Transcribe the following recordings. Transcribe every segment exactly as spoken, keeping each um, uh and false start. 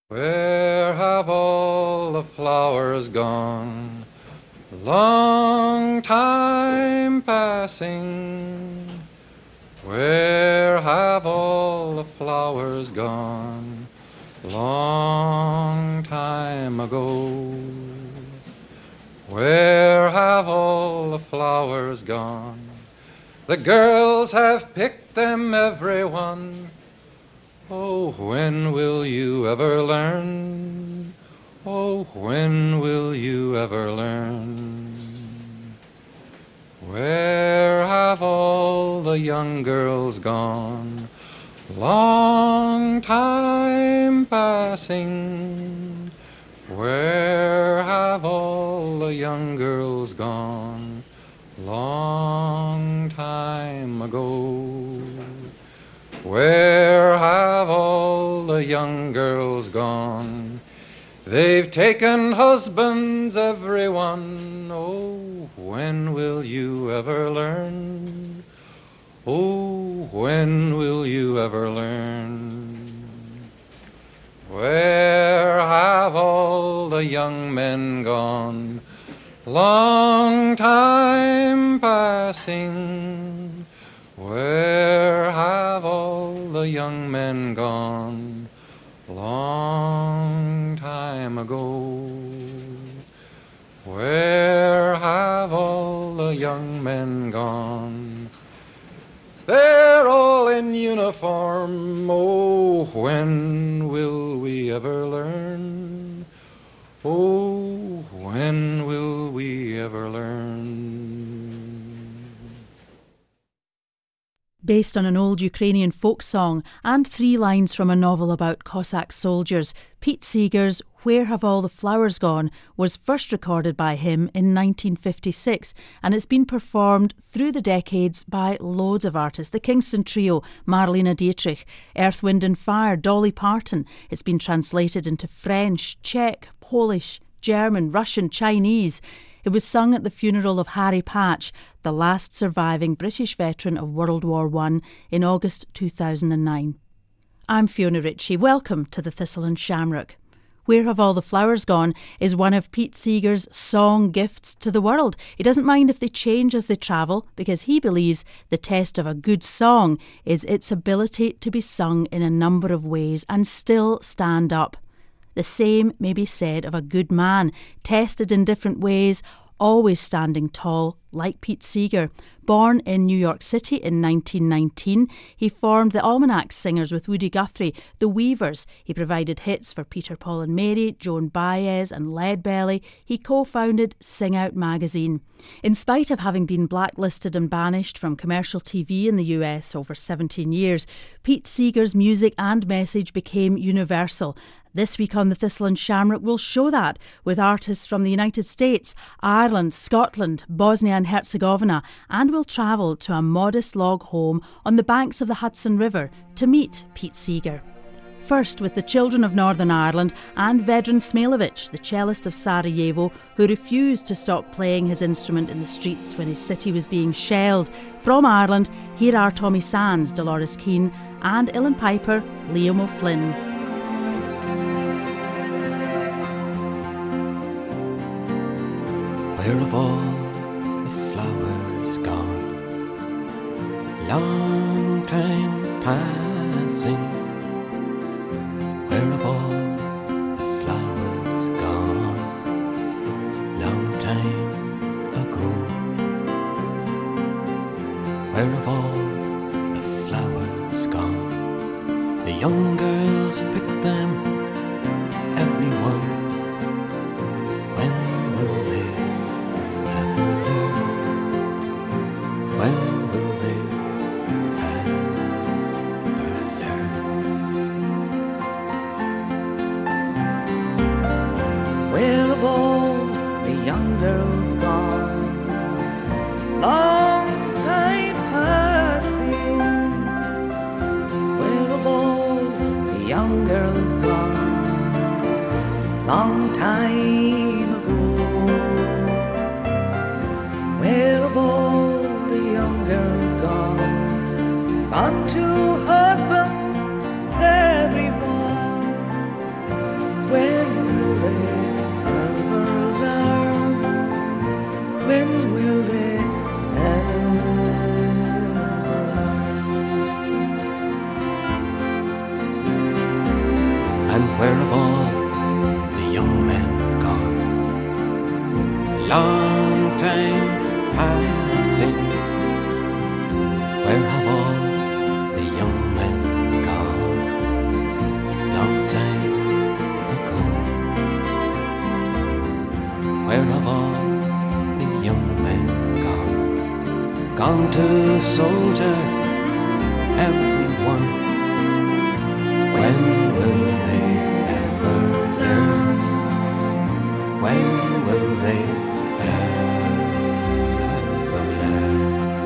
Where have all the flowers gone? Long time passing. Where have all the flowers gone? Long time ago. Where have all the flowers gone? The girls have picked them, every one. Oh, when will you ever learn? Oh, when will you ever learn? Where have all the young girls gone? Long time passing. Where have all the young girls gone? Long time ago. Where have all the young girls gone? They've taken husbands, every one. Oh, when will you ever learn? Oh, when will you ever learn? Where have all the young men gone? Long time passing. Where have all the young men gone? Long time ago. Where have all the young men gone? They're all in uniform. Oh, when will we ever learn? Oh, when will we ever learn? Based on an old Ukrainian folk song and three lines from a novel about Cossack soldiers, Pete Seeger's Where Have All the Flowers Gone was first recorded by him in nineteen fifty-six, and it's been performed through the decades by loads of artists. The Kingston Trio, Marlene Dietrich, Earth, Wind and Fire, Dolly Parton. It's been translated into French, Czech, Polish, German, Russian, Chinese. It was sung at the funeral of Harry Patch, the last surviving British veteran of World War One, in August two thousand nine. I'm Fiona Ritchie. Welcome to the Thistle and Shamrock. Where Have All the Flowers Gone is one of Pete Seeger's song gifts to the world. He doesn't mind if they change as they travel, because he believes the test of a good song is its ability to be sung in a number of ways and still stand up. The same may be said of a good man, tested in different ways, always standing tall, like Pete Seeger. Born in New York City in nineteen nineteen, he formed the Almanac Singers with Woody Guthrie, the Weavers. He provided hits for Peter, Paul and Mary, Joan Baez and Leadbelly. He co-founded Sing Out magazine. In spite of having been blacklisted and banished from commercial T V in the U S over seventeen years, Pete Seeger's music and message became universal. This week on the Thistle and Shamrock, we'll show that with artists from the United States, Ireland, Scotland, Bosnia and Herzegovina, and we'll travel to a modest log home on the banks of the Hudson River to meet Pete Seeger. First, with the Children of Northern Ireland and Vedran Smailovic, the cellist of Sarajevo, who refused to stop playing his instrument in the streets when his city was being shelled. From Ireland, here are Tommy Sands, Dolores Keane, and Uilleann Piper, Liam O'Flynn. Where have all the flowers gone? Long time passing. Where have all the flowers gone? Long time ago. Where have all the flowers gone? The young girls picked them, everyone. When will they ever learn? When will they ever learn? Where have all the young girls gone? Long time passing. Where have all the young girls gone? Long time ago. Where have all the young girls gone? Gone to husbands, everyone. And where have all the young men gone? Long time passing. Where have all the young men gone? Long time ago. Where have all the young men gone? Gone to soldier, everyone. When will they ever learn? When will they ever learn?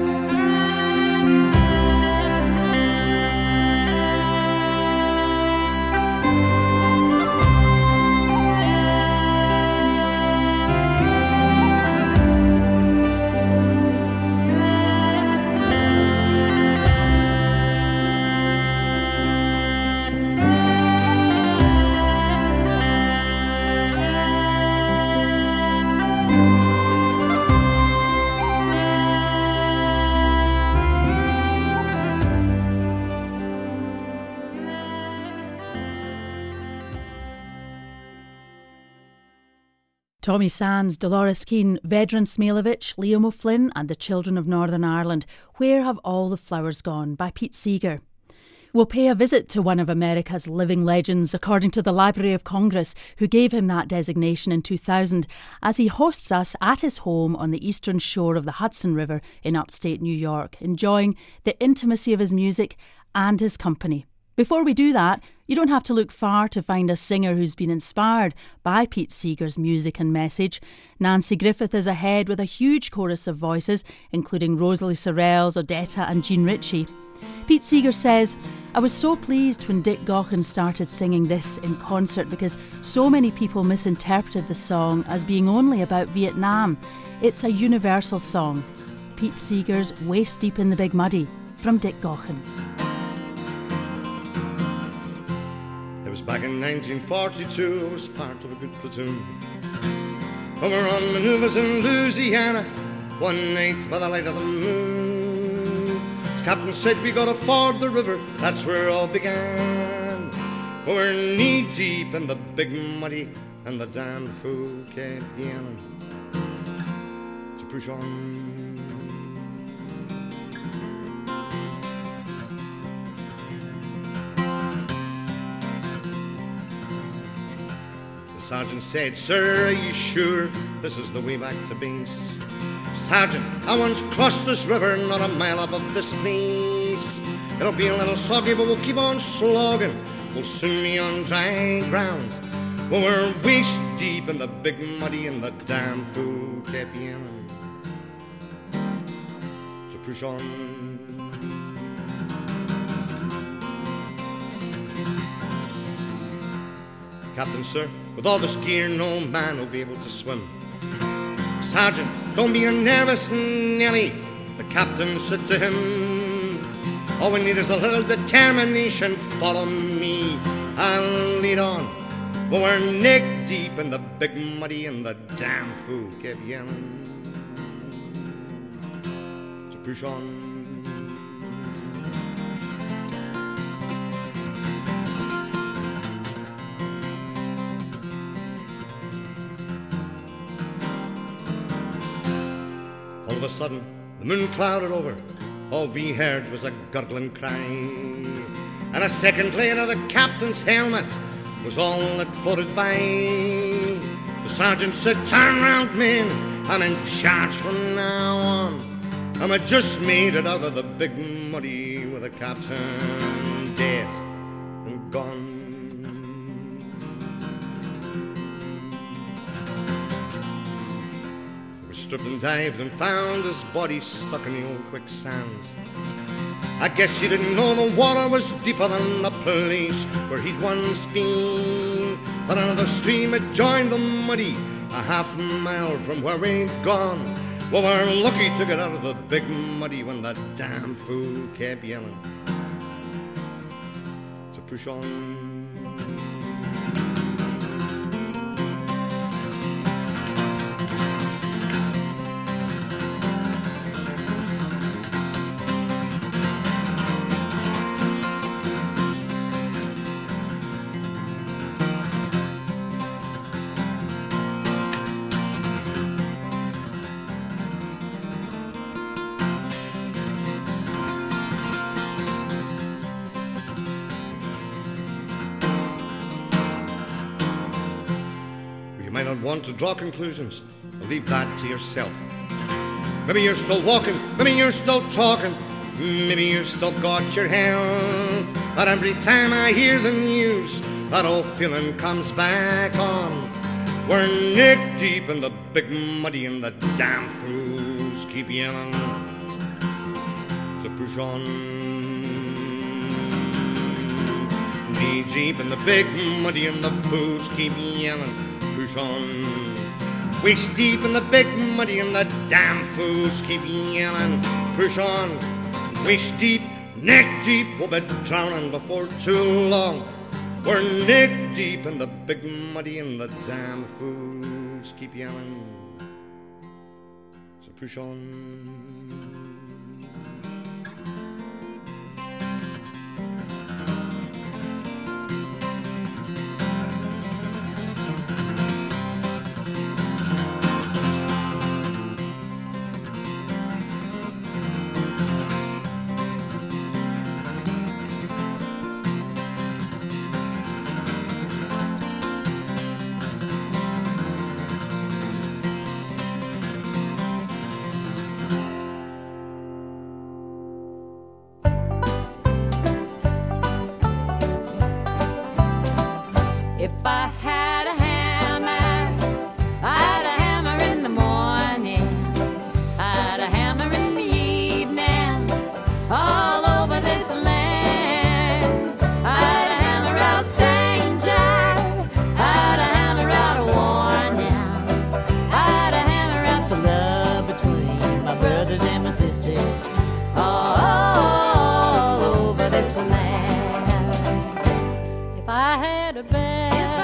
Tommy Sands, Dolores Keane, Vedran Smilovic, Liam O'Flynn and the Children of Northern Ireland. Where Have All the Flowers Gone? By Pete Seeger. We'll pay a visit to one of America's living legends, according to the Library of Congress, who gave him that designation in two thousand, as he hosts us at his home on the eastern shore of the Hudson River in upstate New York, enjoying the intimacy of his music and his company. Before we do that, you don't have to look far to find a singer who's been inspired by Pete Seeger's music and message. Nancy Griffith is ahead with a huge chorus of voices, including Rosalie Sorrells, Odetta and Jean Ritchie. Pete Seeger says, "I was so pleased when Dick Gaughan started singing this in concert because so many people misinterpreted the song as being only about Vietnam. It's a universal song." Pete Seeger's Waist Deep in the Big Muddy from Dick Gaughan. It was back in nineteen forty-two, I was part of a good platoon. When we were on manoeuvres in Louisiana, one night by the light of the moon. The captain said we gotta ford the river, that's where it all began. We were knee deep in the big muddy, and the damn fool kept yelling to push on. Sergeant said, "Sir, are you sure this is the way back to base?" "Sergeant, I once crossed this river, not a mile above this place. It'll be a little soggy, but we'll keep on slogging. We'll soon be on dry ground." When we're waist deep in the big muddy, and the damn fool kept yelling to push on. "Captain, sir, with all this gear, no man will be able to swim." "Sergeant, don't be a nervous Nelly," the captain said to him. "All we need is a little determination. Follow me, I'll lead on." When we're neck deep in the big muddy, and the damn fool kept yelling to push on. All of a sudden, the moon clouded over. All we heard was a gurgling cry. And a second later, the captain's helmet was all that floated by. The sergeant said, "Turn round, men, I'm in charge from now on." And I just made it out of the big muddy with the captain dead and gone. Stripped and dived and found his body stuck in the old quicksand. I guess he didn't know the water was deeper than the place where he'd once been. But another stream had joined the muddy a half mile from where we'd gone. Well, we're lucky to get out of the big muddy when that damn fool kept yelling to push on. I don't want to draw conclusions. I'll leave that to yourself. Maybe you're still walking, maybe you're still talking, maybe you've still got your health. But every time I hear the news, that old feeling comes back on. We're neck deep in the big muddy and the damn fools keep yelling. So push on. Knee deep in the big muddy and the fools keep yelling. Push on. Waist deep in the big muddy and the damn fools keep yelling. Push on. Waist deep, neck deep, we'll be drowning before too long. We're neck deep in the big muddy and the damn fools keep yelling. So push on. If I had a hammer, I had a hammer in the morning, I had a hammer in the evening, all over this land. I had a hammer out danger, I had a hammer out a warning, I had a hammer out the love between my brothers and my sisters, all over this land. If I had a bell,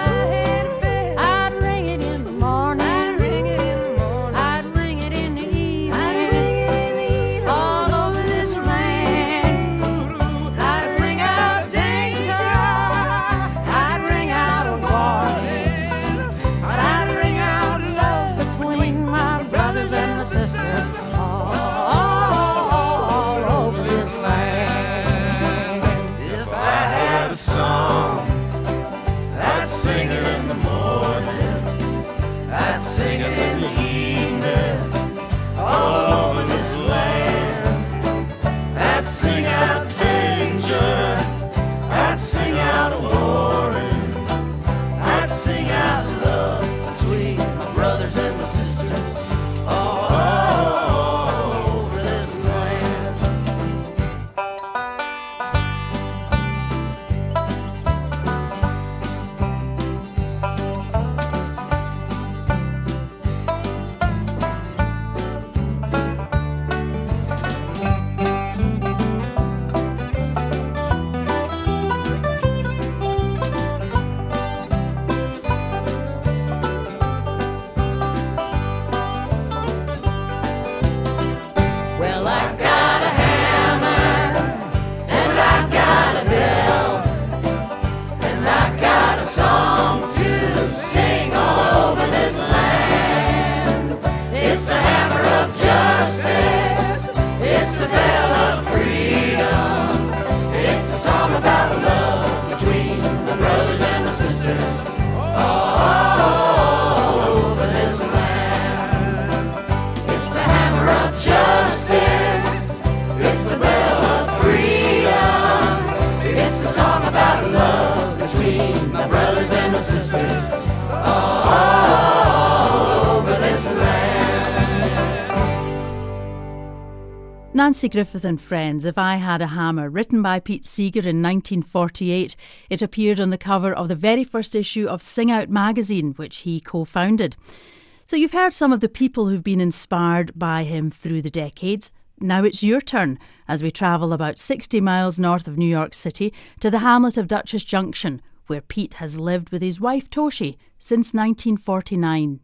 Nancy Griffith and Friends, If I Had a Hammer, written by Pete Seeger in nineteen forty-eight. It appeared on the cover of the very first issue of Sing Out magazine, which he co-founded. So you've heard some of the people who've been inspired by him through the decades. Now it's your turn as we travel about sixty miles north of New York City to the hamlet of Dutchess Junction, where Pete has lived with his wife Toshi since nineteen forty-nine.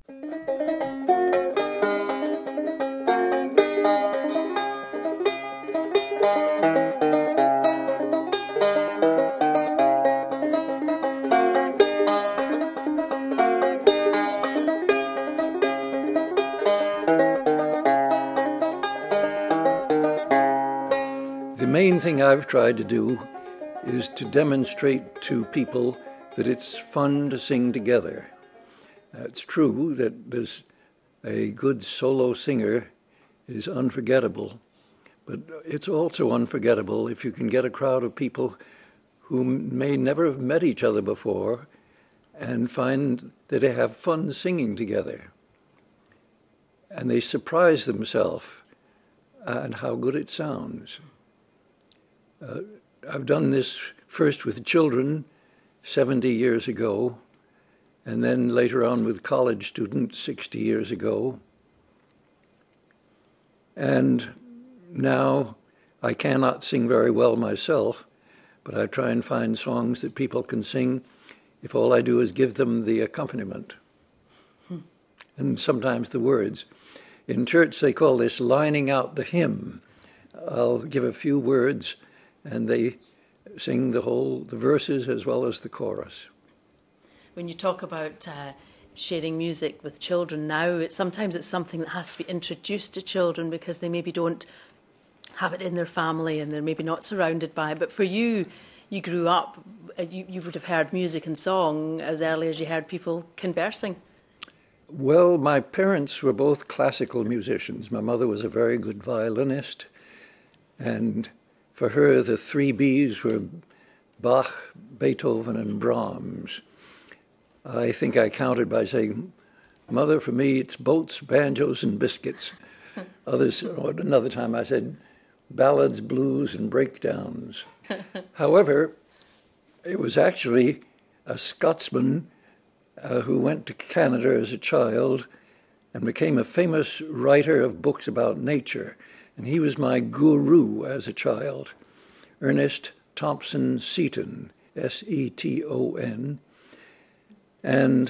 The main thing I've tried to do is to demonstrate to people that it's fun to sing together. Uh, it's true that there's a good solo singer is unforgettable, but it's also unforgettable if you can get a crowd of people who may never have met each other before and find that they have fun singing together. And they surprise themselves at how good it sounds. Uh, I've done this first with children seventy years ago, and then later on with college students sixty years ago. And now I cannot sing very well myself, but I try and find songs that people can sing if all I do is give them the accompaniment hmm. and sometimes the words. In church, they call this lining out the hymn. I'll give a few words, and they sing the whole, the verses as well as the chorus. When you talk about uh, sharing music with children now, it, sometimes it's something that has to be introduced to children because they maybe don't have it in their family and they're maybe not surrounded by it. But for you, you grew up, you, you would have heard music and song as early as you heard people conversing. Well, my parents were both classical musicians. My mother was a very good violinist, and for her the three B's were Bach, Beethoven, and Brahms. I think I counted by saying, Mother, for me it's boats, banjos, and biscuits. Others, or another time I said, ballads, blues, and breakdowns. However, it was actually a Scotsman uh, who went to Canada as a child and became a famous writer of books about nature. And he was my guru as a child, Ernest Thompson Seton, S E T O N. And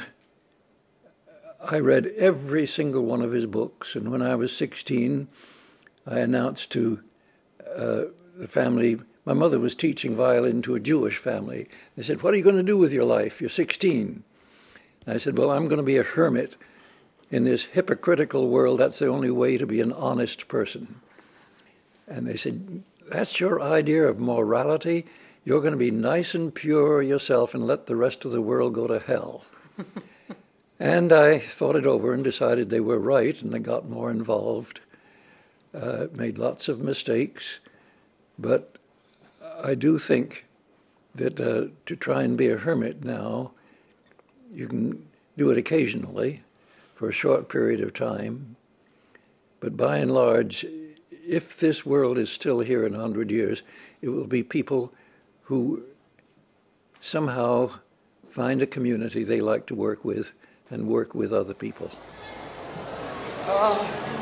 I read every single one of his books. And when I was sixteen, I announced to uh, the family, my mother was teaching violin to a Jewish family. They said, what are you going to do with your life? You're sixteen. I said, well, I'm going to be a hermit. In this hypocritical world, that's the only way to be an honest person. And they said, that's your idea of morality? You're going to be nice and pure yourself and let the rest of the world go to hell. And I thought it over and decided they were right, and I got more involved, uh, made lots of mistakes. But I do think that uh, to try and be a hermit now, you can do it occasionally for a short period of time. But by and large, if this world is still here in a hundred years, it will be people who somehow find a community they like to work with and work with other people. Uh,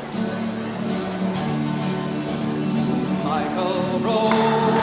Michael Rowe.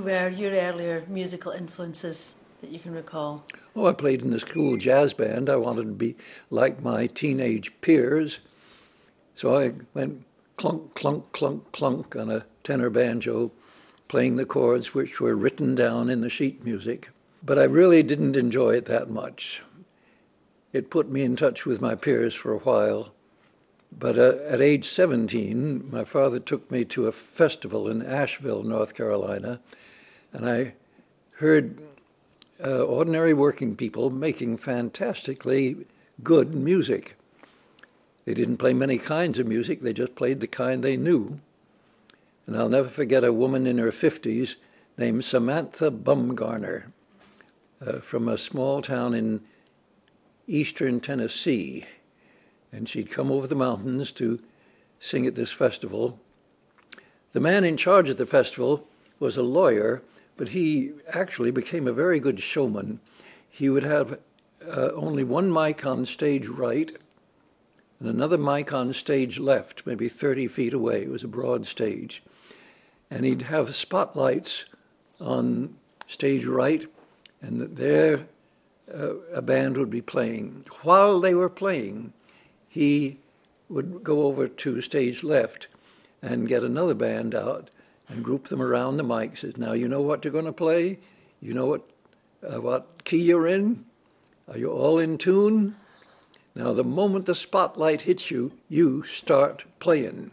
who were your earlier musical influences that you can recall? Oh, I played in the school jazz band. I wanted to be like my teenage peers. So I went clunk, clunk, clunk, clunk on a tenor banjo, playing the chords which were written down in the sheet music. But I really didn't enjoy it that much. It put me in touch with my peers for a while. But uh, at age seventeen, my father took me to a festival in Asheville, North Carolina, and I heard uh, ordinary working people making fantastically good music. They didn't play many kinds of music, they just played the kind they knew. And I'll never forget a woman in her fifties named Samantha Bumgarner uh, from a small town in eastern Tennessee. And she'd come over the mountains to sing at this festival. The man in charge of the festival was a lawyer, but he actually became a very good showman. He would have uh, only one mic on stage right and another mic on stage left, maybe thirty feet away. It was a broad stage. And he'd have spotlights on stage right, and there uh, a band would be playing. While they were playing, he would go over to stage left and get another band out and group them around the mic. Says, now you know what you're going to play? You know what, uh, what key you're in? Are you all in tune? Now the moment the spotlight hits you, you start playing.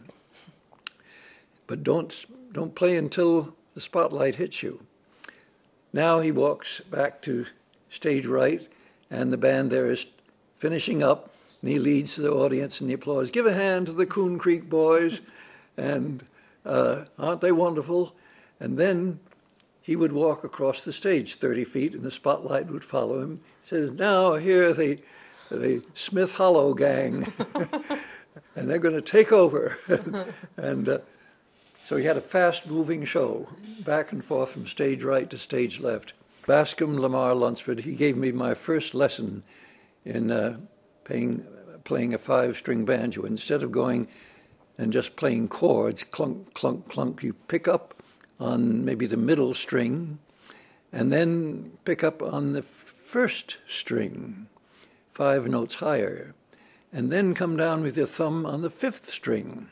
But don't, don't play until the spotlight hits you. Now he walks back to stage right, and the band there is finishing up, and he leads the audience in the applause. Give a hand to the Coon Creek Boys, and uh, aren't they wonderful? And then he would walk across the stage thirty feet, and the spotlight would follow him. He says, now here are the, the Smith Hollow gang, and they're going to take over. and uh, so he had a fast-moving show, back and forth from stage right to stage left. Bascom Lamar Lunsford, he gave me my first lesson in uh, playing, playing a five-string banjo. Instead of going and just playing chords, clunk, clunk, clunk, you pick up on maybe the middle string and then pick up on the first string, five notes higher, and then come down with your thumb on the fifth string.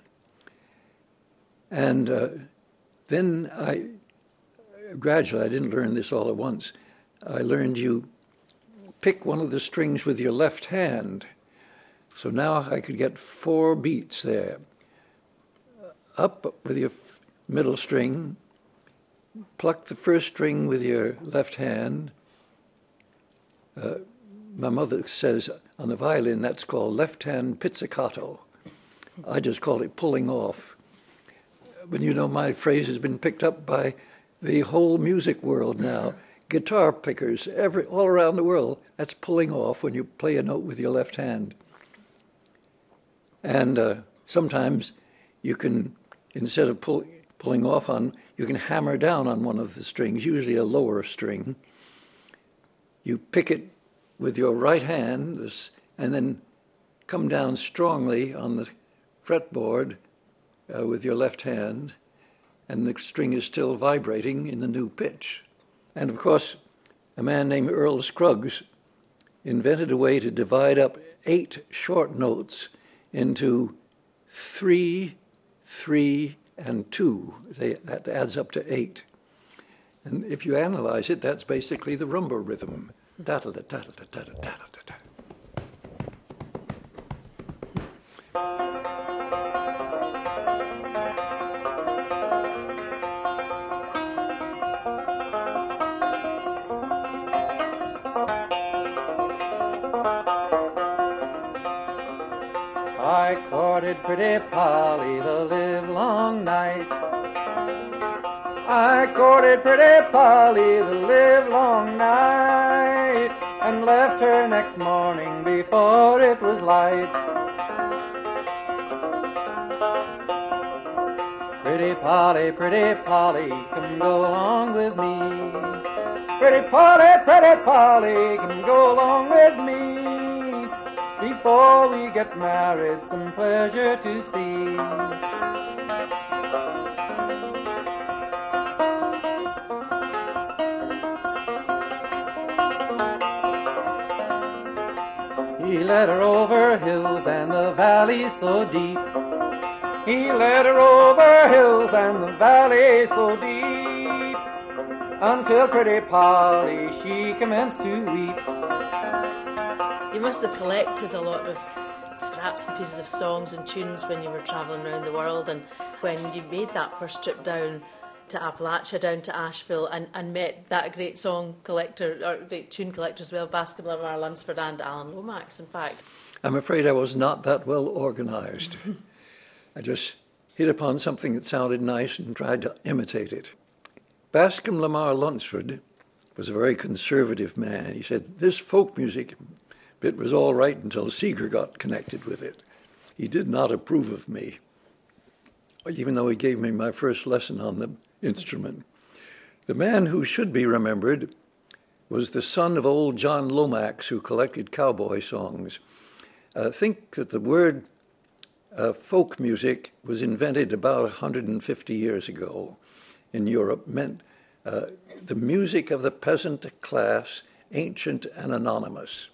And uh, then I, gradually, I didn't learn this all at once, I learned you pick one of the strings with your left hand. So now I could get four beats there. Up with your middle string, pluck the first string with your left hand. Uh, my mother says on the violin that's called left-hand pizzicato. I just call it pulling off. But you know, my phrase has been picked up by the whole music world now. Guitar pickers every, all around the world, that's pulling off when you play a note with your left hand. And uh, sometimes you can, instead of pull, pulling off on, you can hammer down on one of the strings, usually a lower string. You pick it with your right hand this, and then come down strongly on the fretboard uh, with your left hand, and the string is still vibrating in the new pitch. And of course, a man named Earl Scruggs invented a way to divide up eight short notes into three, three, and two. They, that adds up to eight. And if you analyze it, that's basically the rumba rhythm. Da-da-da-da-da-da-da-da-da-da. I courted pretty Polly the livelong night. I courted pretty Polly the livelong night, and left her next morning before it was light. Pretty Polly, pretty Polly, come go along with me. Pretty Polly, pretty Polly, come go along with me. Before we get married, some pleasure to see. He led her over hills and the valleys so deep. He led her over hills and the valleys so deep, until pretty Polly, she commenced to weep. You must have collected a lot of scraps and pieces of songs and tunes when you were travelling around the world, and when you made that first trip down to Appalachia, down to Asheville, and, and met that great song collector, or great tune collector as well, Bascom Lamar Lunsford and Alan Lomax, in fact. I'm afraid I was not that well organised. I just hit upon something that sounded nice and tried to imitate it. Bascom Lamar Lunsford was a very conservative man. He said, this folk music bit was all right until Seeger got connected with it. He did not approve of me, even though he gave me my first lesson on the instrument. The man who should be remembered was the son of old John Lomax, who collected cowboy songs. I think that the word Uh, folk music was invented about one hundred fifty years ago in Europe, meant uh, the music of the peasant class, ancient and anonymous.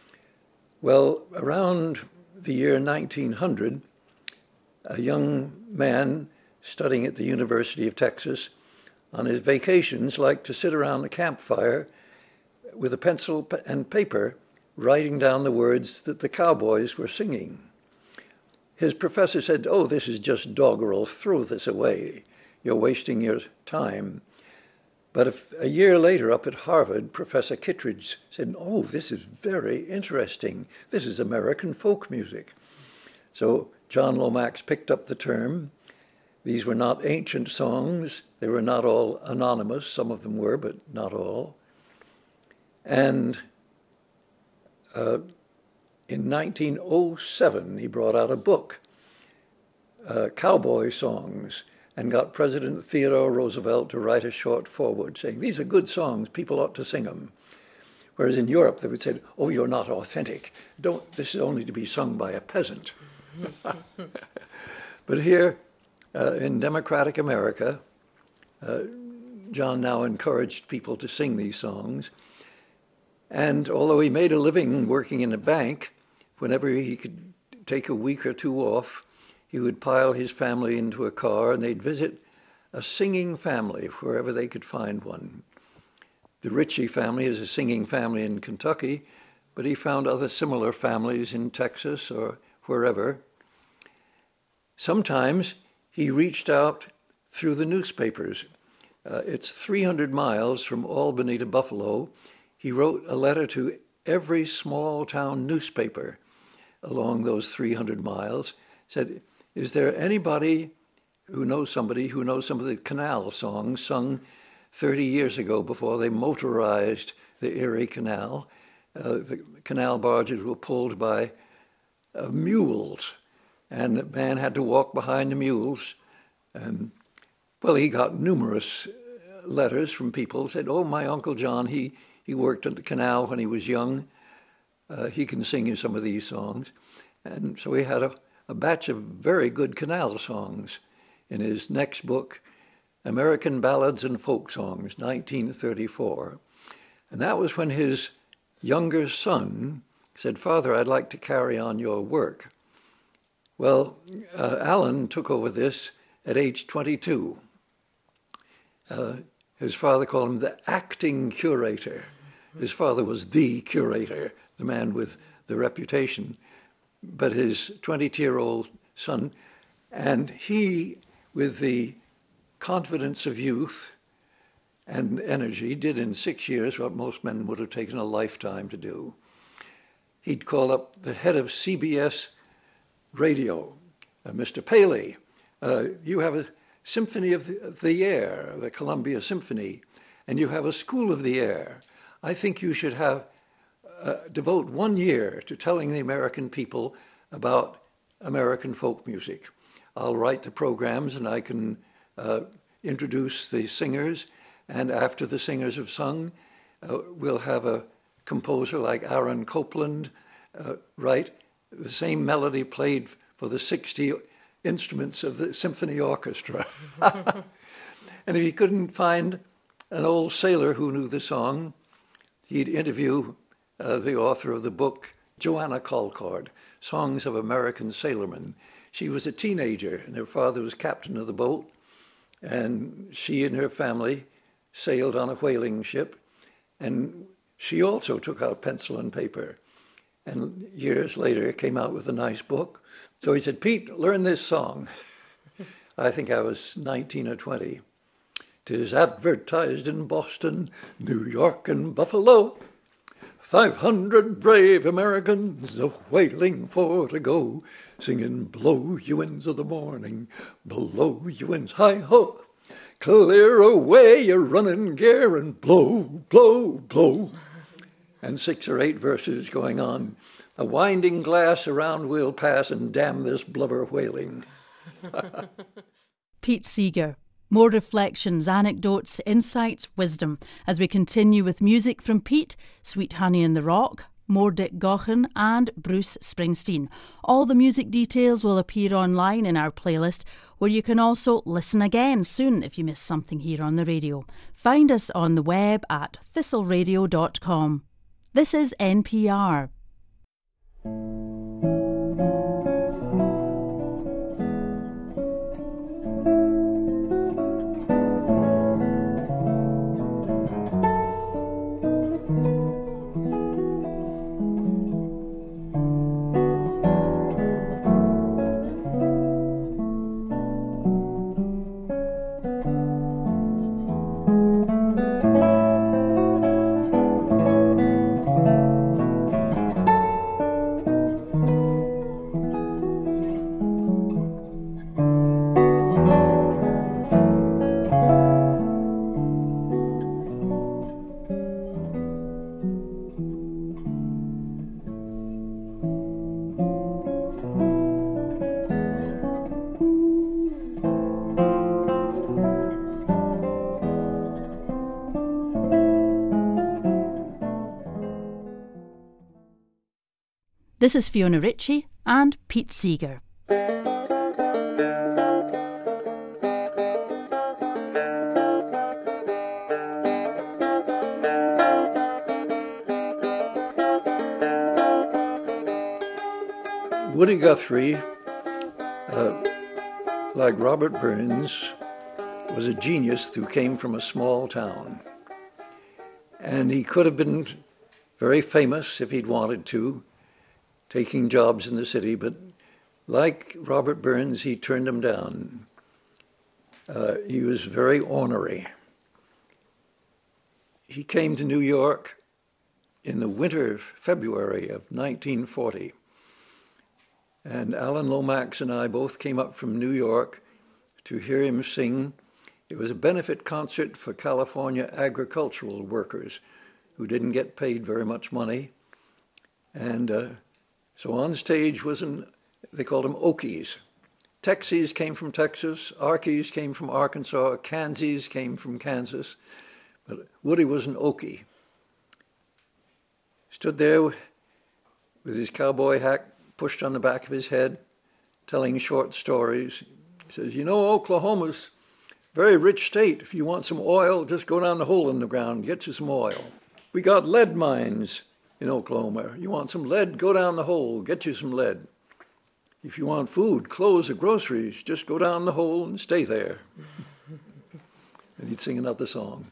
Well, around the year nineteen hundred, a young man studying at the University of Texas on his vacations liked to sit around the campfire with a pencil and paper, writing down the words that the cowboys were singing. His professor said, oh, this is just doggerel, throw this away. You're wasting your time. But if, a year later up at Harvard, Professor Kittredge said, oh, this is very interesting. This is American folk music. So John Lomax picked up the term. These were not ancient songs. They were not all anonymous. Some of them were, but not all. And uh, in nineteen oh seven, he brought out a book, uh, Cowboy Songs, and got President Theodore Roosevelt to write a short foreword saying, these are good songs, people ought to sing them. Whereas in Europe, they would say, oh, you're not authentic. Don't, this is only to be sung by a peasant. But here, uh, in democratic America, uh, John now encouraged people to sing these songs. And although he made a living working in a bank, whenever he could take a week or two off, he would pile his family into a car and they'd visit a singing family wherever they could find one. The Ritchie family is a singing family in Kentucky, but he found other similar families in Texas or wherever. Sometimes he reached out through the newspapers. Uh, it's three hundred miles from Albany to Buffalo. He wrote a letter to every small town newspaper along those three hundred miles, said, is there anybody who knows somebody who knows some of the canal songs sung thirty years ago before they motorized the Erie Canal? Uh, the canal barges were pulled by uh, mules, and the man had to walk behind the mules. And, well, he got numerous letters from people who said, oh, my Uncle John, he, he worked at the canal when he was young. Uh, he can sing you some of these songs. And so he had a, a batch of very good canal songs in his next book, American Ballads and Folk Songs, nineteen thirty-four. And that was when his younger son said, Father, I'd like to carry on your work. Well, uh, Alan took over this at age twenty-two. Uh, his father called him the acting curator. His father was the curator, the man with the reputation, but his twenty-two-year-old son, and he, with the confidence of youth and energy, did in six years what most men would have taken a lifetime to do. He'd call up the head of C B S Radio, uh, Mister Paley. Uh, you have a Symphony of the, of the Air, the Columbia Symphony, and you have a School of the Air. I think you should have uh, devote one year to telling the American people about American folk music. I'll write the programs and I can uh, introduce the singers, and after the singers have sung, uh, we'll have a composer like Aaron Copland uh, write the same melody played for the sixty instruments of the symphony orchestra. And if he couldn't find an old sailor who knew the song, he'd interview uh, the author of the book Joanna Colcord, Songs of American Sailormen. She was a teenager, and her father was captain of the boat, and she and her family sailed on a whaling ship, and she also took out pencil and paper, and years later came out with a nice book. So he said, Pete, learn this song. I think I was nineteen or twenty. "'Tis advertised in Boston, New York, and Buffalo, five hundred brave Americans a-whaling for to go, singing, blow, you winds of the morning, blow, you winds, hi-ho, clear away your running gear and blow, blow, blow." And six or eight verses going on. "A winding glass around we'll pass, and damn this blubber whaling." Pete Seeger. More reflections, anecdotes, insights, wisdom as we continue with music from Pete, Sweet Honey in the Rock, more Dick Gaughan and Bruce Springsteen. All the music details will appear online in our playlist, where you can also listen again soon if you miss something here on the radio. Find us on the web at thistle radio dot com. This is N P R. This is Fiona Ritchie and Pete Seeger. Woody Guthrie, uh, like Robert Burns, was a genius who came from a small town. And he could have been very famous if he'd wanted to, taking jobs in the city, but like Robert Burns, he turned them down. Uh, he was very ornery. He came to New York in the winter, February of nineteen forty. And Alan Lomax and I both came up from New York to hear him sing. It was a benefit concert for California agricultural workers who didn't get paid very much money. And uh, so on stage was an, they called them Okies. Texies came from Texas, Arkies came from Arkansas, Kansies came from Kansas, but Woody was an Okie. Stood there with his cowboy hat pushed on the back of his head, telling short stories. He says, you know, Oklahoma's a very rich state. If you want some oil, just go down the hole in the ground, get you some oil. We got lead mines in Oklahoma. You want some lead, go down the hole, get you some lead. If you want food, clothes, or groceries, just go down the hole and stay there. And he'd sing another song.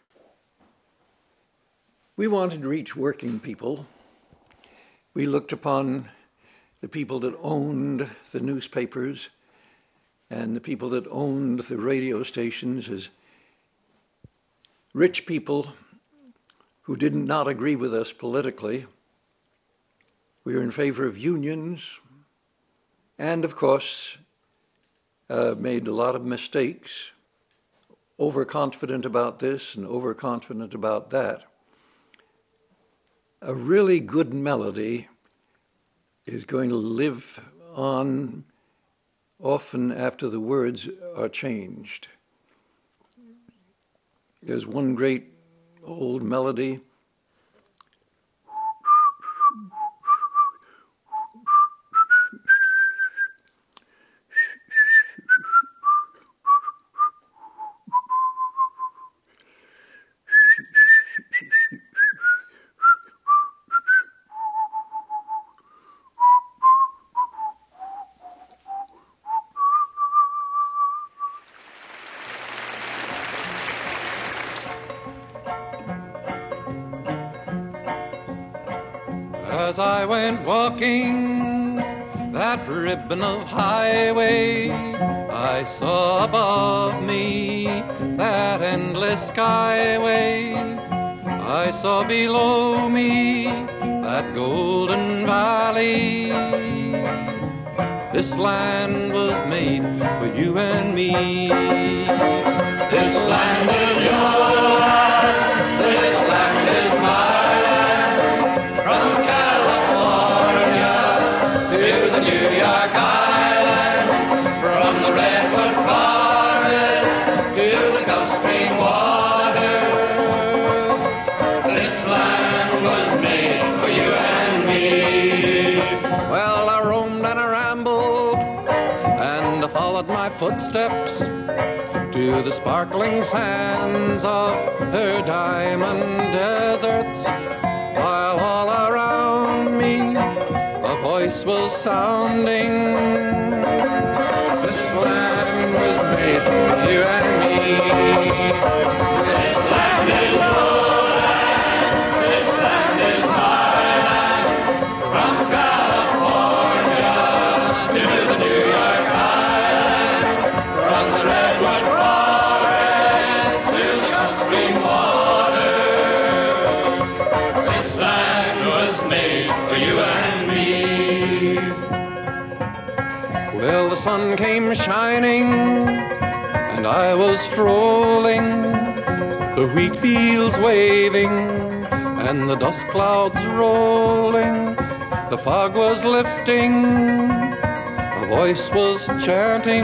We wanted to reach working people. We looked upon the people that owned the newspapers and the people that owned the radio stations as rich people who did not agree with us politically. We were in favor of unions and, of course, uh, made a lot of mistakes, overconfident about this and overconfident about that. A really good melody is going to live on often after the words are changed. There's one great old melody. As I went walking that ribbon of highway, I saw above me that endless skyway. I saw below me that golden valley. This land was made for you and me. This land is your land, this land is my land. From California to the New York Island, from the Redwood Forest to the Gulf Stream waters. This land was made for you and me. Well, I roamed and I rambled and I followed my footsteps to the sparkling sands of her diamond deserts, while all around me a voice was sounding. This land was made for you and me. This land is your land, this land is my land. From California to the New York Island, from the Redwood Forest to the Gulf Stream waters. This land was made for you and me. Well, the sun came shining and I was strolling, the wheat fields waving and the dust clouds rolling. The fog was lifting, a voice was chanting.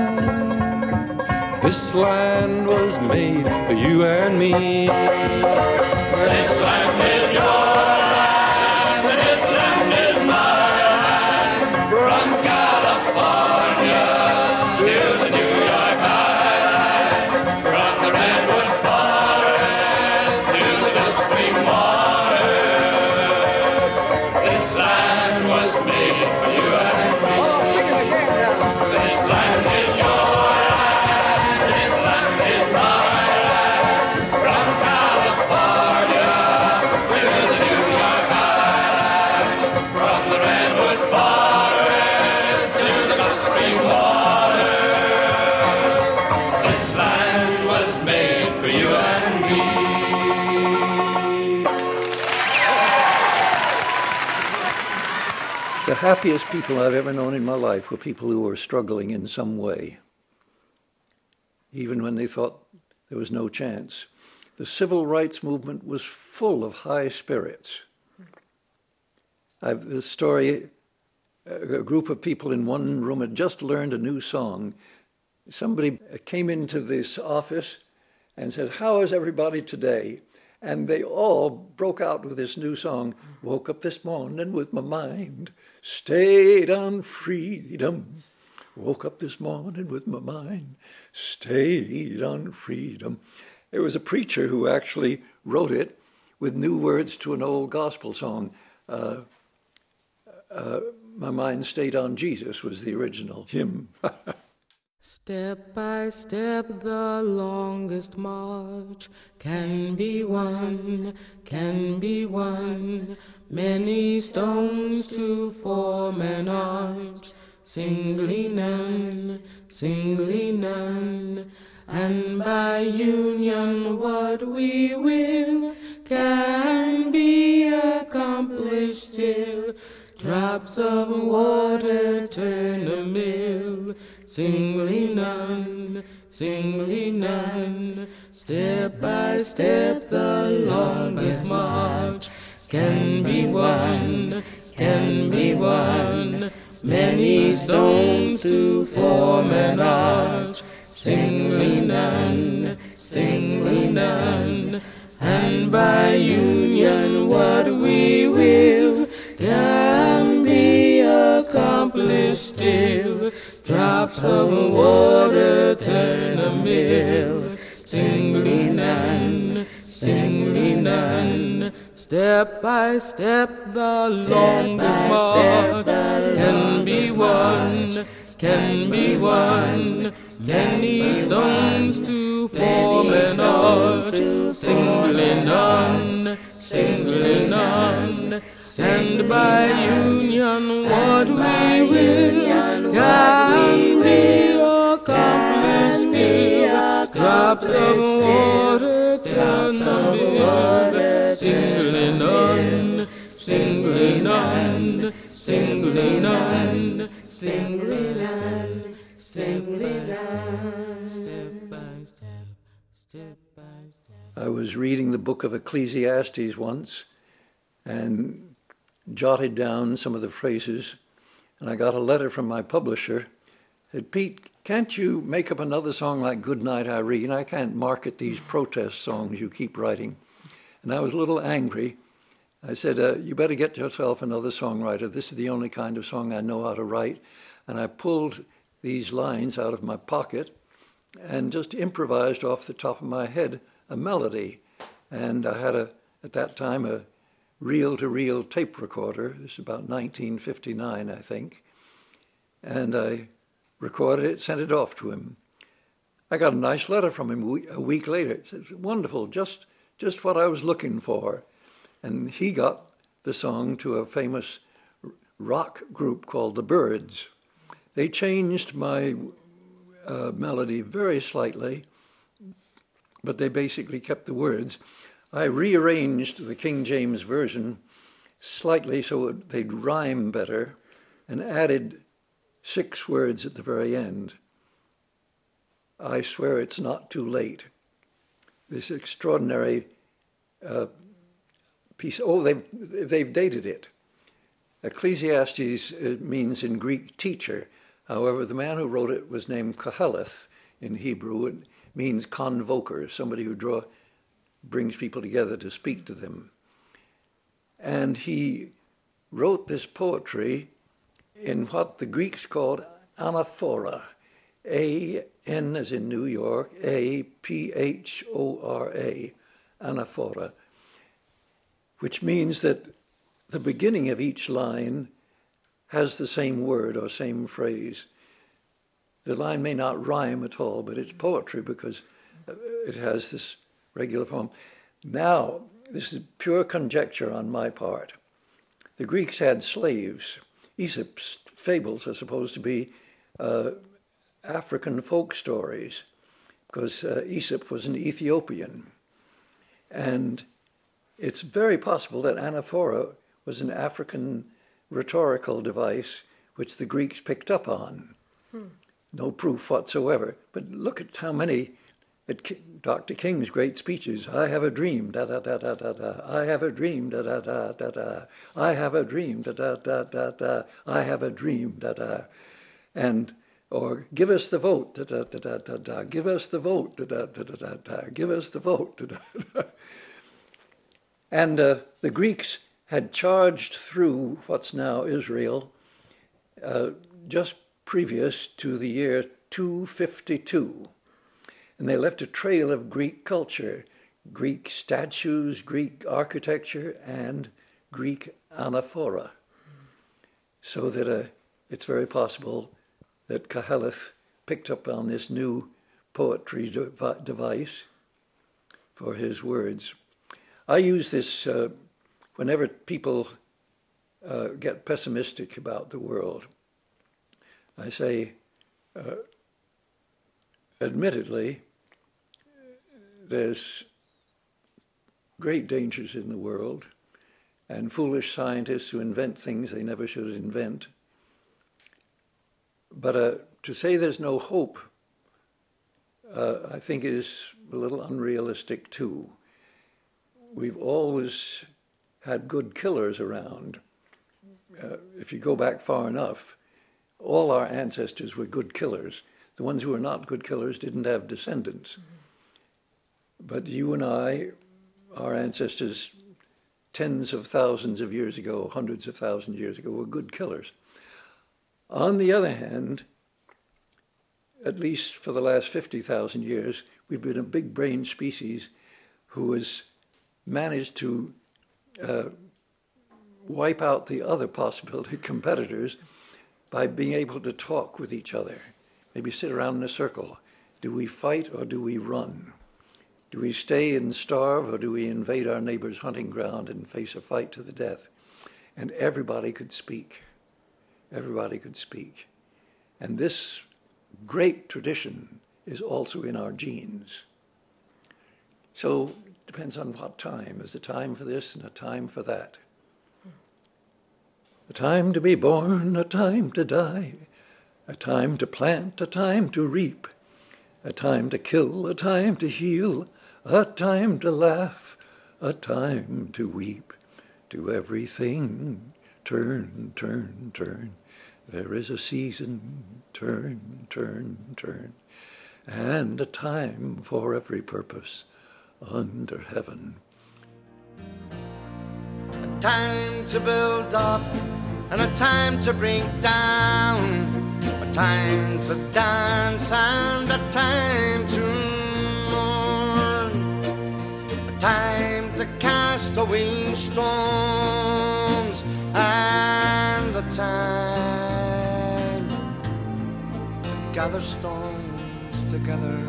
This land was made for you and me. This land is your land, this land is my land. From California to the New York Island, from the Redwood Forest to the Gulf Stream waters. This land was made for you and me. Oh, sing it again now. This land is your land, this land is my land. From California to the New York Island, from the Redwood Forest to the Gulf Stream waters. This land was made for you and me. The happiest people I've ever known in my life were people who were struggling in some way, even when they thought there was no chance. The civil rights movement was full of high spirits. I've this story, a group of people in one room had just learned a new song. Somebody came into this office and said, "How is everybody today?" And they all broke out with this new song. Woke up this morning with my mind stayed on freedom. Woke up this morning with my mind stayed on freedom. It was a preacher who actually wrote it with new words to an old gospel song. Uh, uh, My Mind Stayed on Jesus was the original hymn. Step by step the longest march can be won, can be won. Many stones to form an arch, singly none, singly none. And by union what we will can be accomplished still. Drops of water turn a mill, singly none, singly none. Step by step the longest march can be won, can be won. Many stones to form an arch, singly none, singly none. And by union what we will can be accomplished still. Drops of water turn a mill, singly none, singly none. Step by step the longest march can be won, can be won. Many stones to form an arch, singly none, singly none. And singly none, singly none, singly none, singly none, step by step, step by step. I was reading the book of Ecclesiastes once and jotted down some of the phrases, and I got a letter from my publisher. Said, Pete, can't you make up another song like Goodnight Irene? I can't market these protest songs you keep writing. And I was a little angry. I said, uh, you better get yourself another songwriter. This is the only kind of song I know how to write. And I pulled these lines out of my pocket and just improvised off the top of my head a melody. And I had, a at that time, a reel-to-reel tape recorder. This is about nineteen fifty-nine, I think. And I recorded it, sent it off to him. I got a nice letter from him a week later. It says, wonderful, just, just what I was looking for. And he got the song to a famous rock group called the Byrds. They changed my uh, melody very slightly, but they basically kept the words. I rearranged the King James Version slightly so they'd rhyme better and added six words at the very end. I swear it's not too late. This extraordinary uh, piece. Oh, they've, they've dated it. Ecclesiastes means in Greek teacher. However, the man who wrote it was named Koheleth in Hebrew. It means convoker, somebody who draw, brings people together to speak to them. And he wrote this poetry in what the Greeks called anaphora, A N as in New York, A P H O R A, anaphora, which means that the beginning of each line has the same word or same phrase. The line may not rhyme at all, but it's poetry because it has this regular form. Now, this is pure conjecture on my part. The Greeks had slaves. Aesop's fables are supposed to be uh, African folk stories because uh, Aesop was an Ethiopian. And it's very possible that anaphora was an African rhetorical device which the Greeks picked up on. Hmm. No proof whatsoever. But look at how many, at Doctor King's great speeches, I have a dream, da-da-da-da-da-da, I have a dream, da-da-da-da-da, I have a dream, da-da-da-da-da, I have a dream, da-da. And, or give us the vote, da-da-da-da-da, give us the vote, da-da-da-da-da, give us the vote, da-da-da. And uh, the Greeks had charged through what's now Israel uh, just previous to the year two fifty-two. And they left a trail of Greek culture, Greek statues, Greek architecture, and Greek anaphora. So that uh, it's very possible that Koheleth picked up on this new poetry de- device for his words. I use this uh, whenever people uh, get pessimistic about the world. I say, uh, admittedly, there's great dangers in the world and foolish scientists who invent things they never should invent. But uh, to say there's no hope, uh, I think is a little unrealistic too. We've always had good killers around. Uh, if you go back far enough, all our ancestors were good killers. The ones who were not good killers didn't have descendants. Mm-hmm. But you and I, our ancestors, tens of thousands of years ago, hundreds of thousands of years ago, were good killers. On the other hand, at least for the last fifty thousand years, we've been a big-brained species who has managed to uh, wipe out the other possibility competitors by being able to talk with each other. Maybe sit around in a circle. Do we fight or do we run? Do we stay and starve or do we invade our neighbor's hunting ground and face a fight to the death? And everybody could speak. Everybody could speak. And this great tradition is also in our genes. So it depends on what time. There's a time for this and a time for that. A time to be born, a time to die, a time to plant, a time to reap, a time to kill, a time to heal, a time to laugh, a time to weep. To everything, turn, turn, turn. There is a season, turn, turn, turn, and a time for every purpose under heaven. A time to build up and a time to bring down, a time to dance and a time to mourn, a time to cast away stones and a time to gather stones together.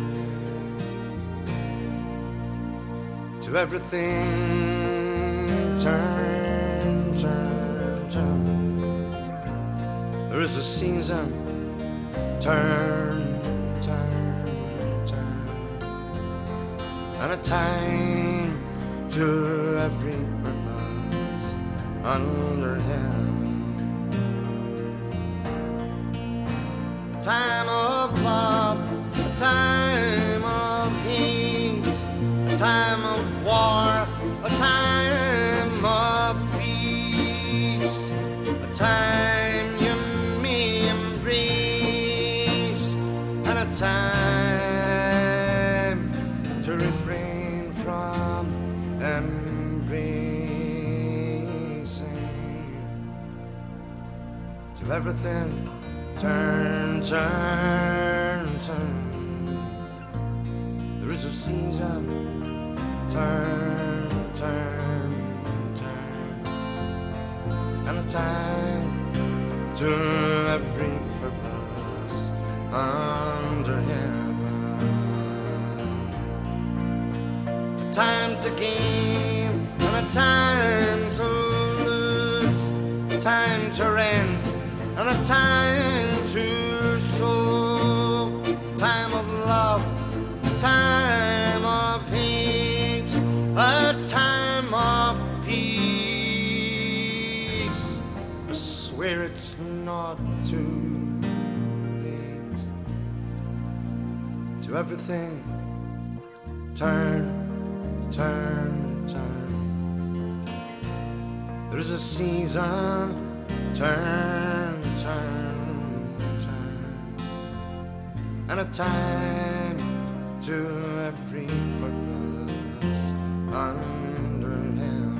To everything turn, turn, turn. There is a season, turn, turn, turn, and a time to every purpose under heaven. A time of love, a time of hate, a time of war, a time of peace, a time you may embrace, and a time to refrain from embracing. To everything, turn, turn, turn. There is a season, turn, turn, turn, and a time to every purpose under heaven. A time to gain and a time to lose, a time to rent and a time to sow, time of love, a time of hate, a time of peace. I swear it's not too late. To everything, turn, turn, turn. There's a season, turn, turn, turn, and a time to every purpose under heaven.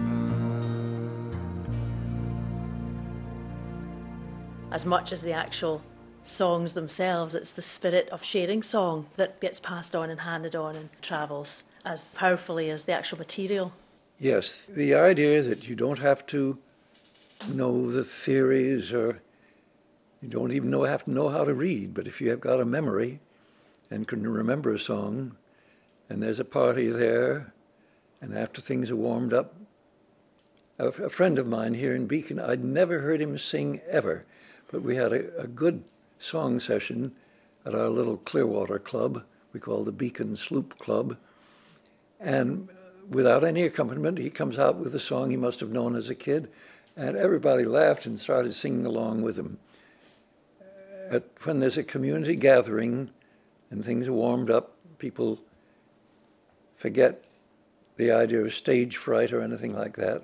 As much as the actual songs themselves, it's the spirit of sharing song that gets passed on and handed on and travels as powerfully as the actual material. Yes, the idea that you don't have to know the theories, or you don't even know have to know how to read, but if you have got a memory and can remember a song, and there's a party there, and after things are warmed up, a, a friend of mine here in Beacon, I'd never heard him sing ever, but we had a, a good song session at our little Clearwater club, we call the Beacon Sloop Club, and without any accompaniment, he comes out with a song he must have known as a kid, and everybody laughed and started singing along with him. At, when there's a community gathering and things are warmed up, people forget the idea of stage fright or anything like that.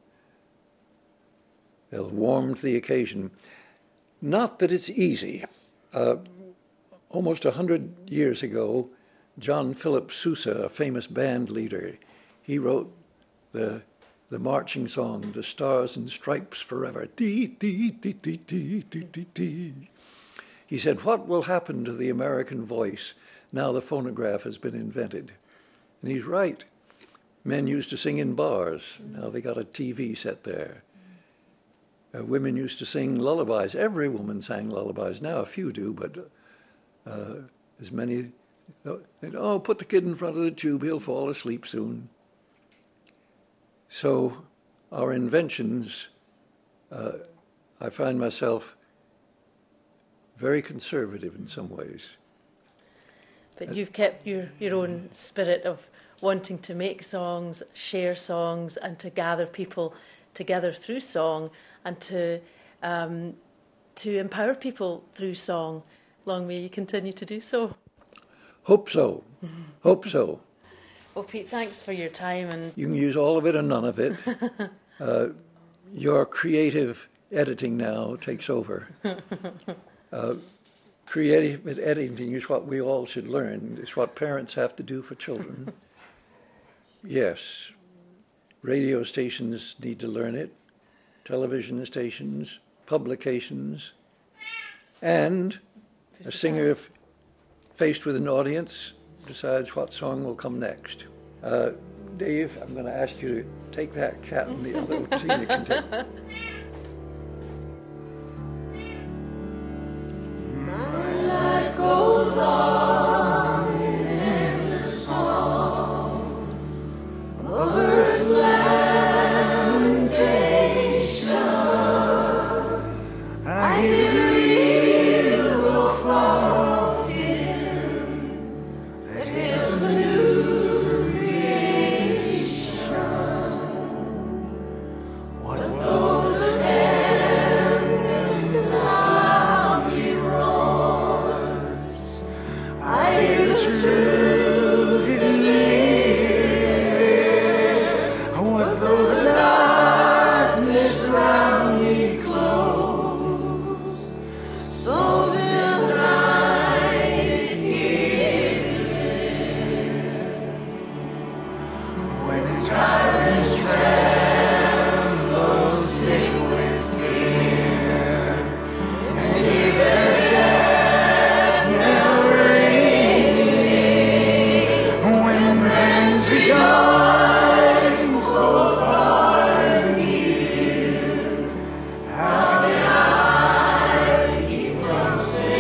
They'll warm to the occasion. Not that it's easy. Uh, almost a hundred years ago, John Philip Sousa, a famous band leader, he wrote the the marching song, The Stars and Stripes Forever. Dee, dee, dee, dee, dee, dee, dee, dee. He said, what will happen to the American voice now the phonograph has been invented? And he's right. Men used to sing in bars. Now they got a T V set there. Uh, women used to sing lullabies. Every woman sang lullabies. Now a few do, but uh, as many, oh, put the kid in front of the tube, he'll fall asleep soon. So our inventions, uh, I find myself very conservative in some ways. But you've kept your, your own spirit of wanting to make songs, share songs, and to gather people together through song. and to um, to empower people through song. Long may you continue to do so. Hope so. Hope so. Well, Pete, thanks for your time. And you can use all of it or none of it. uh, your creative editing now takes over. Uh, creative editing is what we all should learn. It's what parents have to do for children. Yes, radio stations need to learn it, television stations, publications, and a singer f- faced with an audience decides what song will come next. Uh, Dave, I'm going to ask you to take that cat and the other singer can take. My life goes on in endless song, a mother's lamentation. I hear the real far off hymn that hails a new creation. What though the tempest loudly roars? I hear the truth it liveth. What though the darkness round me close? Souls in the night hear. When tyrants tremble, sick with fear, and hear their death knell ringing, when friends rejoice, both far and near, how can I keep from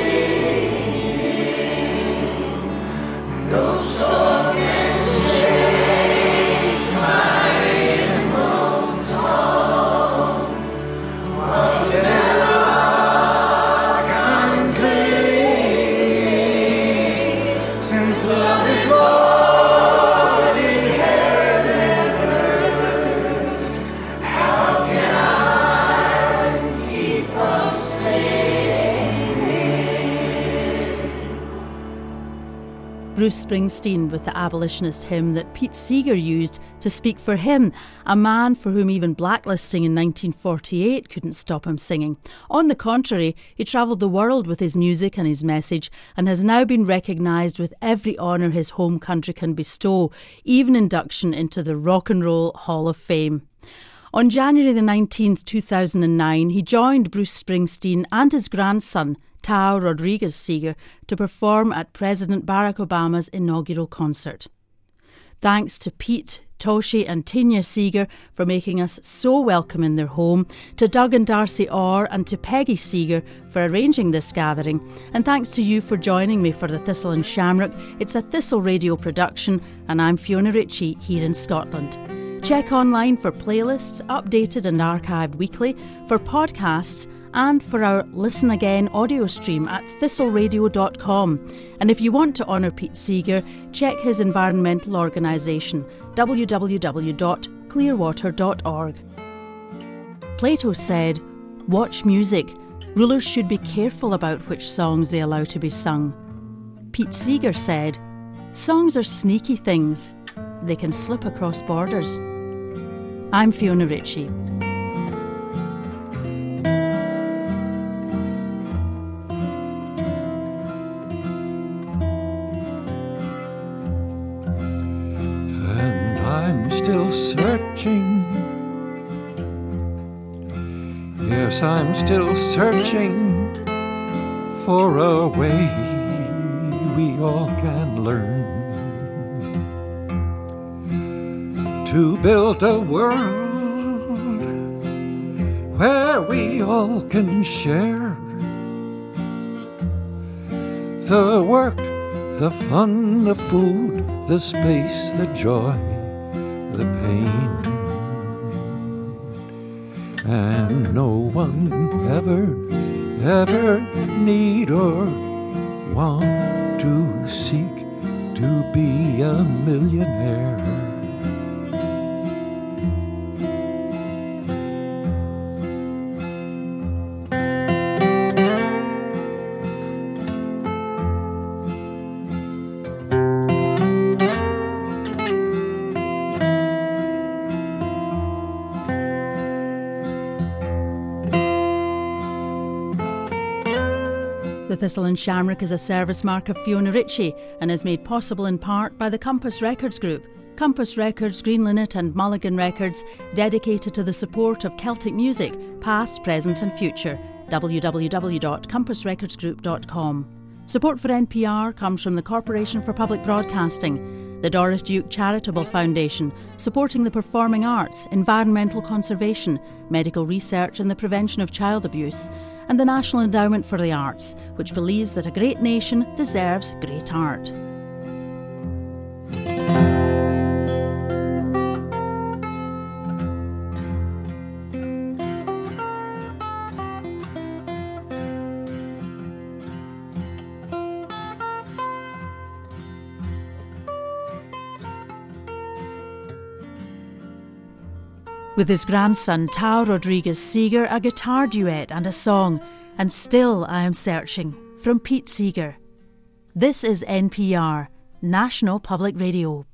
singing? No song can shake my inmost song, while to that rock I'm clinging, since love is Lord in heaven and earth. How can I keep from singing? Bruce Springsteen with the abolitionist hymn that Pete Seeger used to speak for him, a man for whom even blacklisting in nineteen forty-eight couldn't stop him singing. On the contrary, he travelled the world with his music and his message and has now been recognised with every honour his home country can bestow, even induction into the Rock and Roll Hall of Fame. On January the nineteenth, two thousand nine, he joined Bruce Springsteen and his grandson, Tao Rodriguez Seeger, to perform at President Barack Obama's inaugural concert. Thanks to Pete, Toshi and Tinya Seeger for making us so welcome in their home, to Doug and Darcy Orr and to Peggy Seeger for arranging this gathering, and thanks to you for joining me for the Thistle and Shamrock. It's a Thistle Radio production and I'm Fiona Ritchie here in Scotland. Check online for playlists, updated and archived weekly, for podcasts and for our Listen Again audio stream at thistle radio dot com. And if you want to honour Pete Seeger, check his environmental organisation, w w w dot clearwater dot org. Plato said, "Watch music. Rulers should be careful about which songs they allow to be sung." Pete Seeger said, "Songs are sneaky things. They can slip across borders." I'm Fiona Ritchie. And I'm still searching. Yes, I'm still searching for a way we all can learn to build a world where we all can share the work, the fun, the food, the space, the joy, the pain. And no one ever, ever need or want to seek to be a millionaire. The Thistle and Shamrock is a service mark of Fiona Ritchie and is made possible in part by the Compass Records Group. Compass Records, Green Linnet and Mulligan Records, dedicated to the support of Celtic music, past, present and future. w w w dot compass records group dot com. Support for N P R comes from the Corporation for Public Broadcasting, the Doris Duke Charitable Foundation, supporting the performing arts, environmental conservation, medical research and the prevention of child abuse, and the National Endowment for the Arts, which believes that a great nation deserves great art. With his grandson Tao Rodriguez Seeger, a guitar duet and a song, And Still I Am Searching, from Pete Seeger. This is N P R, National Public Radio.